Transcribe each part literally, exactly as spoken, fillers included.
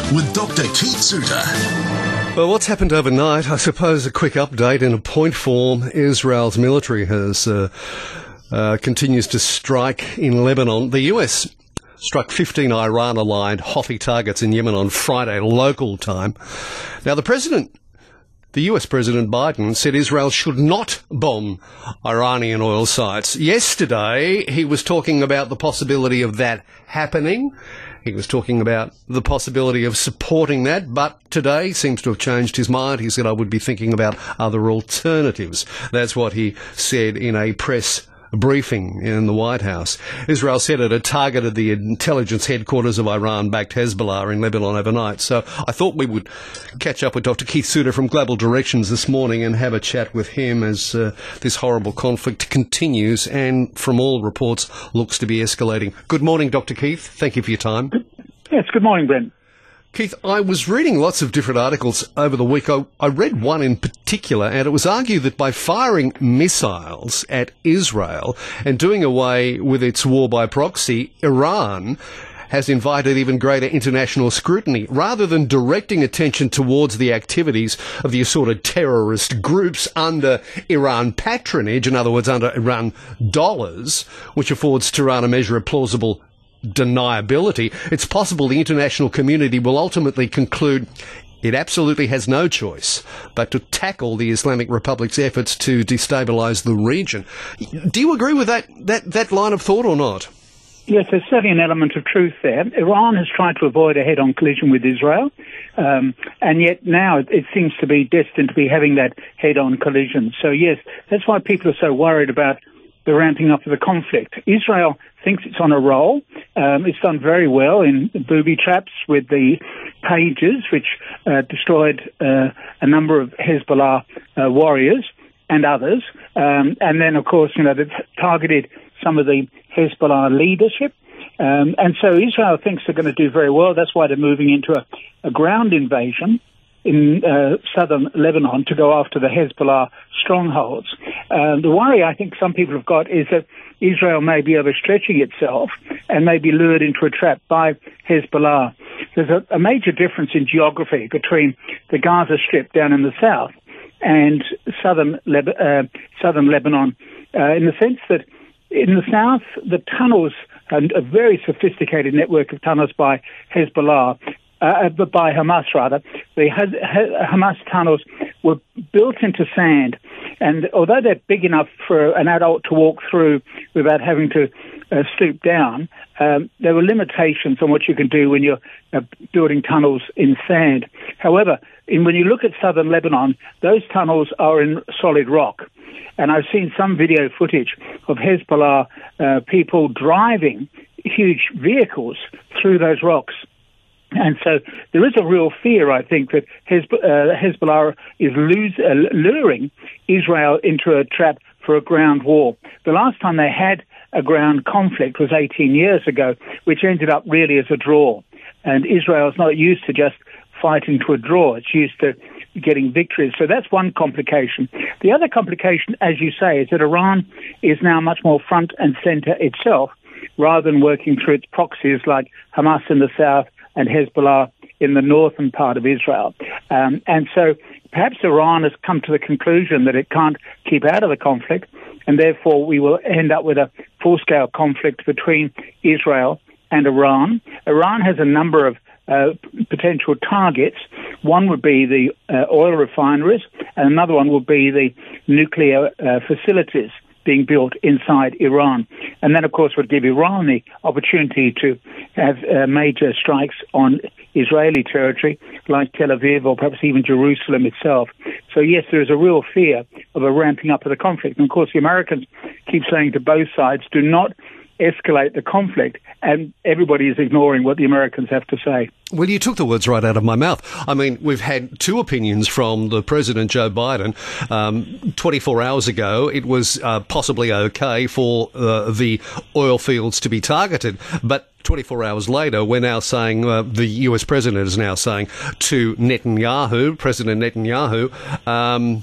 with Doctor Keith Suter. Well, what's happened overnight? I suppose a quick update in a point form. Israel's military has uh, uh, continues to strike in Lebanon. The U S struck fifteen Iran-aligned Houthi targets in Yemen on Friday, local time. Now, the president, the U S President Biden, said Israel should not bomb Iranian oil sites. Yesterday, he was talking about the possibility of that happening. He was talking about the possibility of supporting that, but today seems to have changed his mind. He said, I would be thinking about other alternatives. That's what he said in a press briefing in the White House. Israel said it had targeted the intelligence headquarters of Iran-backed Hezbollah in Lebanon overnight. So I thought we would catch up with Doctor Keith Suter from Global Directions this morning and have a chat with him as uh, this horrible conflict continues and, from all reports, looks to be escalating. Good morning, Doctor Keith. Thank you for your time. Yes, good morning, Brent. Keith, I was reading lots of different articles over the week. I, I read one in particular, and it was argued that by firing missiles at Israel and doing away with its war by proxy, Iran has invited even greater international scrutiny. Rather than directing attention towards the activities of the assorted terrorist groups under Iran patronage, in other words, under Iran dollars, which affords Tehran a measure of plausible deniability, it's possible the international community will ultimately conclude it absolutely has no choice but to tackle the Islamic Republic's efforts to destabilise the region. Do you agree with that, that, that line of thought or not? Yes, there's certainly an element of truth there. Iran has tried to avoid a head-on collision with Israel, um, and yet now it, it seems to be destined to be having that head-on collision. So yes, that's why people are so worried about the ramping up of the conflict. Israel thinks it's on a roll. Um, it's done very well in booby traps with the pages, which uh, destroyed uh, a number of Hezbollah uh, warriors and others. Um, and then, of course, you know, they've targeted some of the Hezbollah leadership. Um, and so Israel thinks they're going to do very well. That's why they're moving into a, a ground invasion in uh, southern Lebanon to go after the Hezbollah strongholds. Uh, the worry I think some people have got is that Israel may be overstretching itself and may be lured into a trap by Hezbollah. There's a, a major difference in geography between the Gaza Strip down in the south and southern, Leb- uh, southern Lebanon, uh, in the sense that in the south, the tunnels, and a very sophisticated network of tunnels by Hezbollah, Uh, by Hamas, rather. The Hamas tunnels were built into sand, and although they're big enough for an adult to walk through without having to uh, stoop down, um, there were limitations on what you can do when you're uh, building tunnels in sand. However, in, when you look at southern Lebanon, those tunnels are in solid rock. And I've seen some video footage of Hezbollah uh, people driving huge vehicles through those rocks. And so there is a real fear, I think, that Hezb- uh, Hezbollah is lose- uh, luring Israel into a trap for a ground war. The last time they had a ground conflict was eighteen years ago, which ended up really as a draw. And Israel is not used to just fighting to a draw. It's used to getting victories. So that's one complication. The other complication, as you say, is that Iran is now much more front and center itself, rather than working through its proxies like Hamas in the south and Hezbollah in the northern part of Israel. Um, and so perhaps Iran has come to the conclusion that it can't keep out of the conflict, and therefore we will end up with a full-scale conflict between Israel and Iran. Iran has a number of uh, potential targets. One would be the uh, oil refineries, and another one would be the nuclear uh, facilities being built inside Iran. And then, of course, would give Iran the opportunity to have uh, major strikes on Israeli territory, like Tel Aviv or perhaps even Jerusalem itself. So, yes, there is a real fear of a ramping up of the conflict. And, of course, the Americans keep saying to both sides, do not escalate the conflict, and everybody is ignoring what the Americans have to say. Well, you took the words right out of my mouth. I mean, we've had two opinions from the President, Joe Biden. Um, twenty-four hours ago, it was uh, possibly okay for uh, the oil fields to be targeted, but twenty-four hours later, we're now saying, uh, the U S President is now saying to Netanyahu, President Netanyahu, um,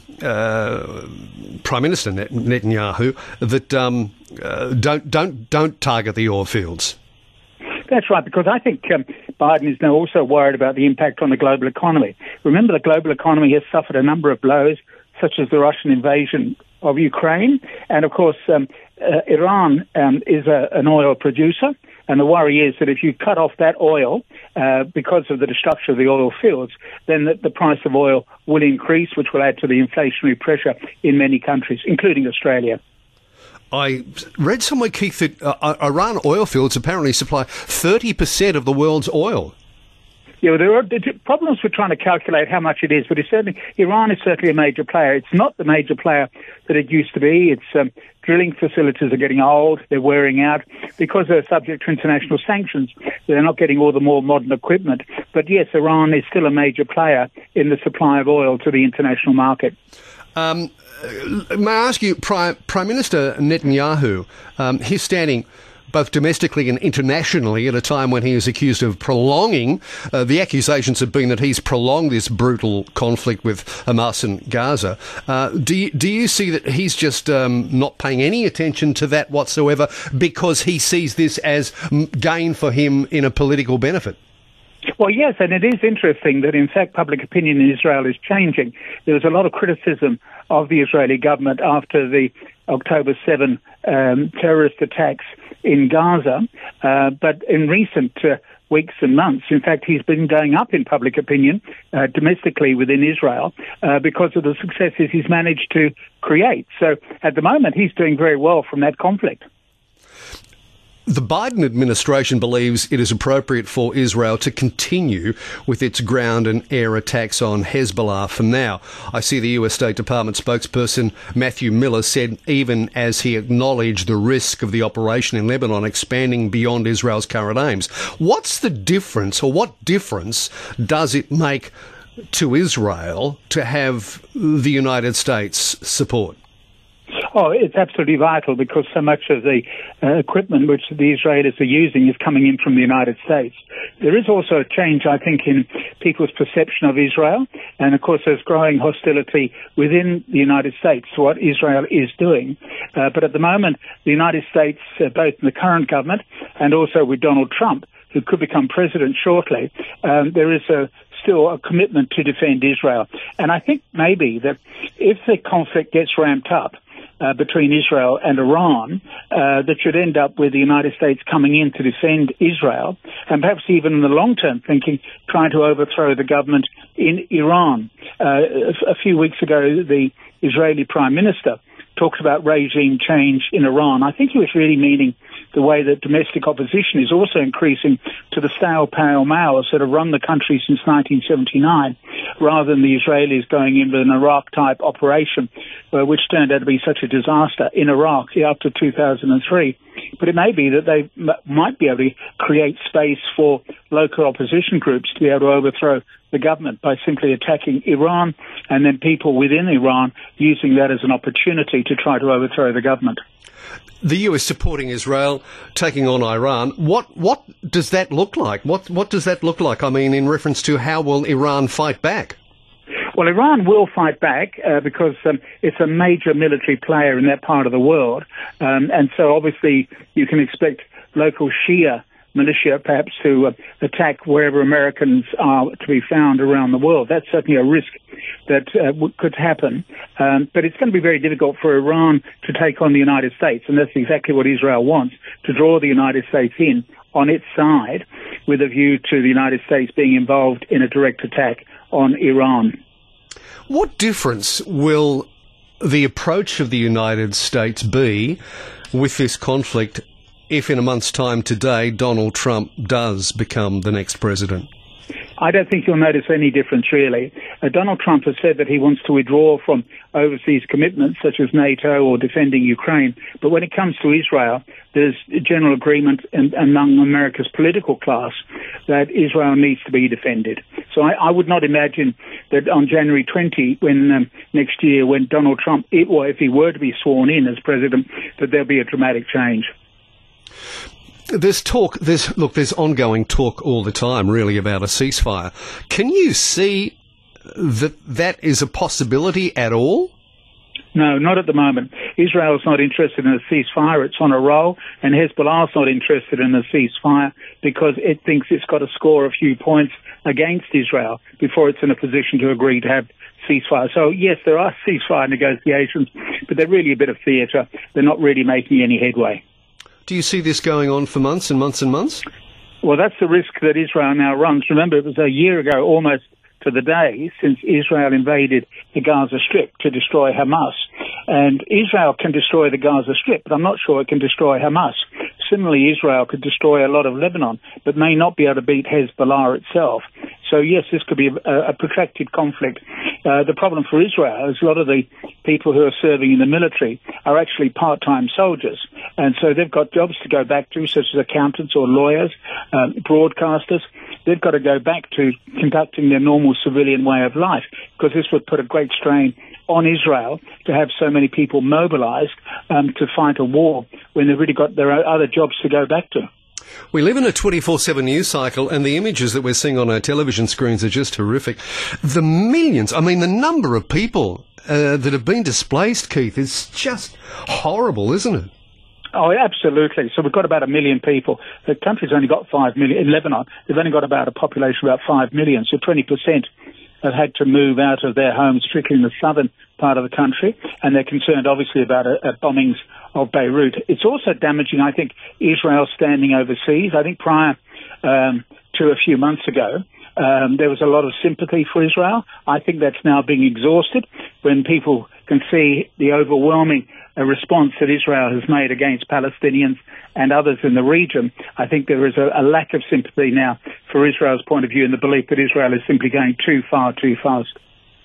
uh, Prime Minister Net- Netanyahu, that um, uh, don't don't don't target the oil fields. That's right, because I think um, Biden is now also worried about the impact on the global economy. Remember, the global economy has suffered a number of blows, such as the Russian invasion of Ukraine. And, of course, um, uh, Iran um, is a, an oil producer. And the worry is that if you cut off that oil uh, because of the destruction of the oil fields, then the, the price of oil will increase, which will add to the inflationary pressure in many countries, including Australia. I read somewhere, Keith, that uh, Iran oil fields apparently supply thirty percent of the world's oil. Yeah, well, there are problems with trying to calculate how much it is, but it's certainly, Iran is certainly a major player. It's not the major player that it used to be. Its um, drilling facilities are getting old, they're wearing out. Because they're subject to international sanctions, they're not getting all the more modern equipment. But yes, Iran is still a major player in the supply of oil to the international market. Um, may I ask you, Prime, Prime Minister Netanyahu, um, he's standing both domestically and internationally at a time when he is accused of prolonging, uh, the accusations have been that he's prolonged this brutal conflict with Hamas and Gaza. Uh, do, you, do you see that he's just um, not paying any attention to that whatsoever because he sees this as gain for him in a political benefit? Well, yes, and it is interesting that, in fact, public opinion in Israel is changing. There was a lot of criticism of the Israeli government after the October seventh um, terrorist attacks in Gaza, uh, but in recent uh, weeks and months, in fact, he's been going up in public opinion uh, domestically within Israel uh, because of the successes he's managed to create. So at the moment, he's doing very well from that conflict. The Biden administration believes it is appropriate for Israel to continue with its ground and air attacks on Hezbollah for now. I see the U S State Department spokesperson Matthew Miller said even as he acknowledged the risk of the operation in Lebanon expanding beyond Israel's current aims. What's the difference, or what difference does it make to Israel to have the United States support? Oh, it's absolutely vital because so much of the uh, equipment which the Israelis are using is coming in from the United States. There is also a change, I think, in people's perception of Israel. And, of course, there's growing hostility within the United States to what Israel is doing. Uh, but at the moment, the United States, uh, both in the current government and also with Donald Trump, who could become president shortly, um, there is a still a commitment to defend Israel. And I think maybe that if the conflict gets ramped up, Uh, between Israel and Iran, uh, that should end up with the United States coming in to defend Israel, and perhaps even in the long term thinking, trying to overthrow the government in Iran. Uh, a few weeks ago, the Israeli Prime Minister talked about regime change in Iran. I think he was really meaning the way that domestic opposition is also increasing to the stale pale males that have run the country since nineteen seventy-nine, rather than the Israelis going in with an Iraq-type operation, uh, which turned out to be such a disaster in Iraq after two thousand three. But it may be that they m- might be able to create space for local opposition groups to be able to overthrow the government by simply attacking Iran, and then people within Iran using that as an opportunity to try to overthrow the government. The U S supporting Israel, taking on Iran. What what does that look like? What what does that look like? I mean, in reference to how will Iran fight back? Well, Iran will fight back uh, because um, it's a major military player in that part of the world. Um, and so obviously you can expect local Shia militia perhaps to uh, attack wherever Americans are to be found around the world. That's certainly a risk that uh, w- could happen. Um, but it's going to be very difficult for Iran to take on the United States, and that's exactly what Israel wants, to draw the United States in on its side with a view to the United States being involved in a direct attack on Iran. What difference will the approach of the United States be with this conflict if in a month's time today Donald Trump does become the next president? I don't think you'll notice any difference, really. Uh, Donald Trump has said that he wants to withdraw from overseas commitments such as NATO or defending Ukraine. But when it comes to Israel, there's general agreement in, among America's political class that Israel needs to be defended. So I, I would not imagine that on January twentieth, when um, next year, when Donald Trump, it, or if he were to be sworn in as president, that there'll be a dramatic change. There's talk, there's, look, there's ongoing talk all the time, really, about a ceasefire. Can you see that that is a possibility at all? No, not at the moment. Israel's not interested in a ceasefire. It's on a roll. And Hezbollah's not interested in a ceasefire. because it thinks it's got to score a few points against Israel before it's in a position to agree to have ceasefire. So, yes, there are ceasefire negotiations, but they're really a bit of theatre. They're not really making any headway. Do you see this going on for months and months and months? Well, that's the risk that Israel now runs. Remember, it was a year ago almost to the day since Israel invaded the Gaza Strip to destroy Hamas. And Israel can destroy the Gaza Strip, but I'm not sure it can destroy Hamas. Similarly, Israel could destroy a lot of Lebanon, but may not be able to beat Hezbollah itself. So, yes, this could be a, a protracted conflict. Uh, the problem for Israel is a lot of the people who are serving in the military are actually part-time soldiers. And so they've got jobs to go back to, such as accountants or lawyers, um, broadcasters. They've got to go back to conducting their normal civilian way of life, because this would put a great strain on Israel to have so many people mobilized um, to fight a war when they've really got their other jobs to go back to. We live in a twenty-four seven news cycle, and the images that we're seeing on our television screens are just horrific. The millions, I mean, the number of people uh, that have been displaced, Keith, is just horrible, isn't it? Oh, absolutely. So we've got about a million people. The country's only got five million. In Lebanon, they've only got about a population of about five million. So twenty percent have had to move out of their homes, particularly in the southern part of the country. And they're concerned, obviously, about uh, bombings of Beirut. It's also damaging, I think, Israel standing overseas. I think prior um, to a few months ago, um, there was a lot of sympathy for Israel. I think that's now being exhausted when people can see the overwhelming a response that Israel has made against Palestinians and others in the region. I think there is a, a lack of sympathy now for Israel's point of view, and the belief that Israel is simply going too far, too fast.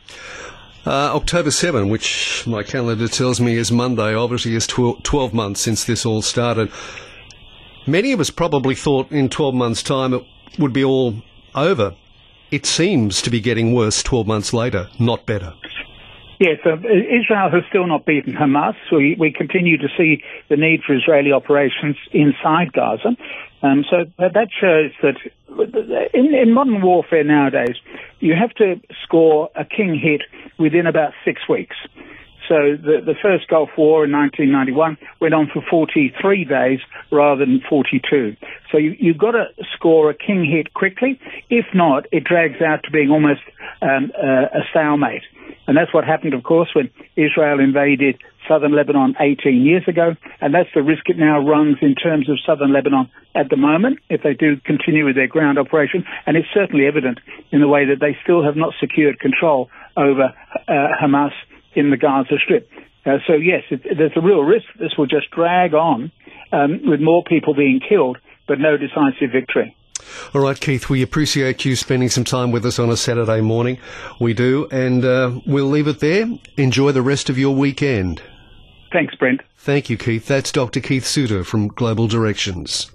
Uh, October seventh, which my calendar tells me is Monday, obviously is tw- twelve months since this all started. Many of us probably thought in twelve months' time it would be all over. It seems to be getting worse twelve months later, not better. Yes, uh, Israel has still not beaten Hamas. We, we continue to see the need for Israeli operations inside Gaza. Um, so that shows that in, in modern warfare nowadays, you have to score a king hit within about six weeks. So the, the first Gulf War in nineteen ninety-one went on for forty-three days rather than forty-two. So you, you've got to score a king hit quickly. If not, it drags out to being almost um, a, a stalemate. And that's what happened, of course, when Israel invaded southern Lebanon eighteen years ago. And that's the risk it now runs in terms of southern Lebanon at the moment, if they do continue with their ground operation. And it's certainly evident in the way that they still have not secured control over uh, Hamas in the Gaza Strip. Uh, so, yes, it, there's a real risk this will just drag on um, with more people being killed, but no decisive victory. All right, Keith, we appreciate you spending some time with us on a Saturday morning. We do, and uh, we'll leave it there. Enjoy the rest of your weekend. Thanks, Brent. Thank you, Keith. That's Doctor Keith Suter from Global Directions.